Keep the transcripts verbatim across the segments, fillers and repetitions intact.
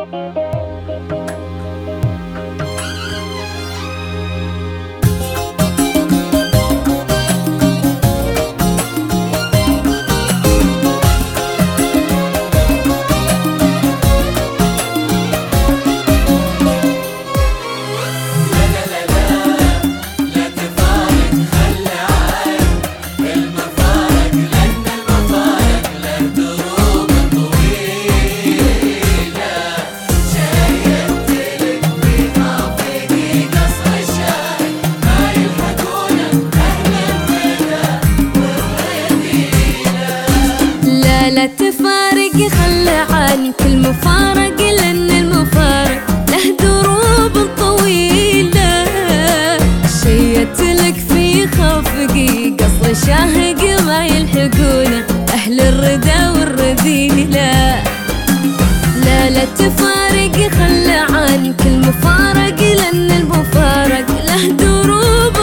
لا تفارق خلى عنك المفارق، لأن المفارق له دروب طويلة. شيت لك في خفقي قصر شاهق ما يلحقونه أهل الردى والرذيلة. لا لا تفارق خلى عنك المفارق، لأن المفارق له دروب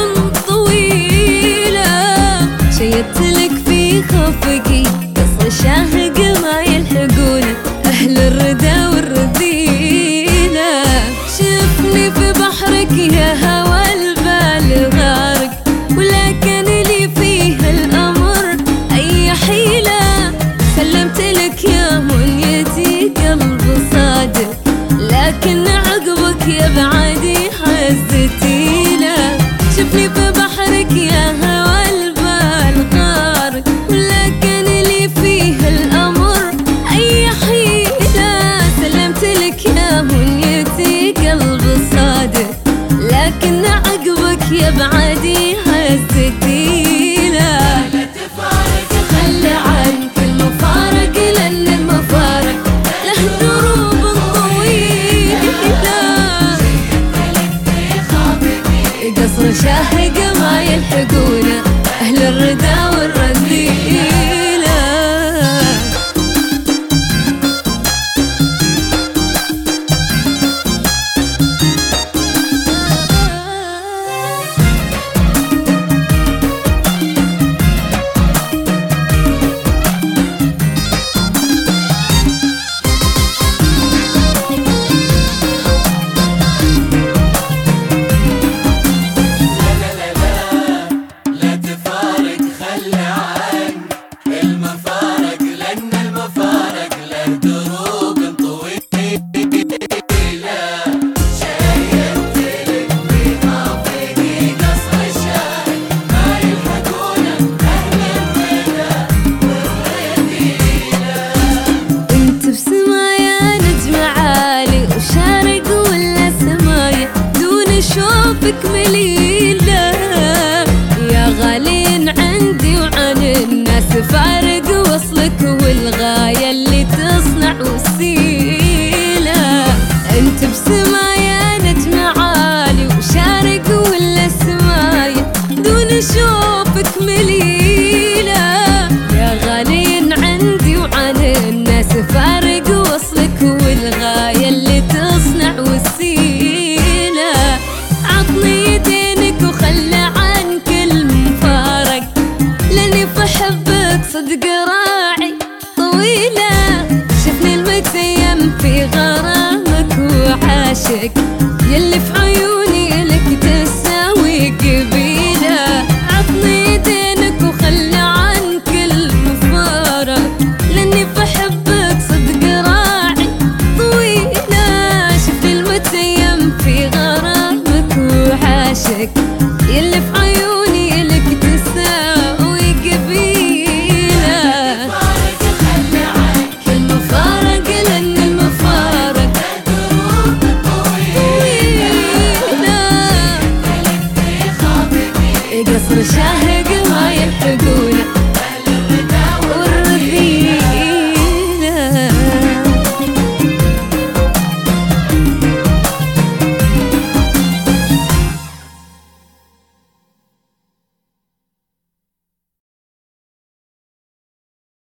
طويلة. شيت لك في خفقي شاهق ما يلحقونه أهل الردى والرذيلة. شفني في بحرك يا هوى البال غارق، ولكن لي فيها الأمر أي حيلة. سلمت لك يا منيتي قلب صادق، لكن عقبك يا بعدي حزتي له. شفني في بحرك يا هوى البال غارق، ولكن فيها الأمر أي حيلة. سلمت لك يا منيتي قلب صادق، لكن عقبك يا بعدي هزتي له. لا تفارق خلى عنك المفارق، لأن المفارق له دروب طويلة. قصر شاهق ما يلحقونه أهل الردى والرذيلة. شوفك مليلة يا غالين عندي، وعن الناس فارق وصلك والغاية اللي تصنع وسيلة. انت بسمايا نجم عالي وشارق ولا سمايا، دون شوفك مليلة يا غالين عندي، وعن الناس فارق وصلك والغاية اللي تصنع وسيلة. عطني يدينك وخلى عنك المفارق، لاني في حبك صدق راعي طويلة. شفني المتيم في غرامك وعاشق، يلي في عيوني لك تساوي قبيلة. عطني يدينك وخلى عنك المفارق، لاني في حبك صدق راعي طويلة. شفني المتيم في غرامك وعاشق، يلي في عيوني لك تساوي قبيلة. خلى عنك المفارق، لأن المفارق دروب طويلة. قصر شاهق